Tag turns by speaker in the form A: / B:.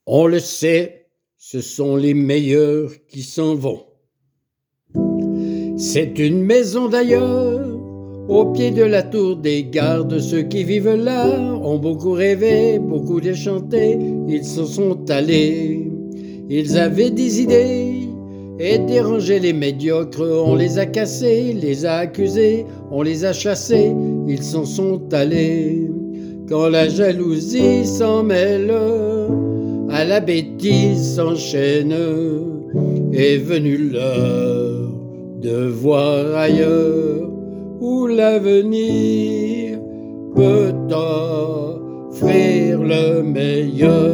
A: On le sait, ce sont les meilleurs qui s'en vont. C'est une maison d'ailleurs, au pied de la tour des gardes. Ceux qui vivent là ont beaucoup rêvé, beaucoup déchanté, ils s'en sont allés. Ils avaient des idées et dérangé les médiocres. On les a cassés, les a accusés, on les a chassés, ils s'en sont allés. Quand la jalousie s'en mêle, à la bêtise s'enchaîne, est venu l'heure de voir ailleurs où l'avenir peut offrir le meilleur.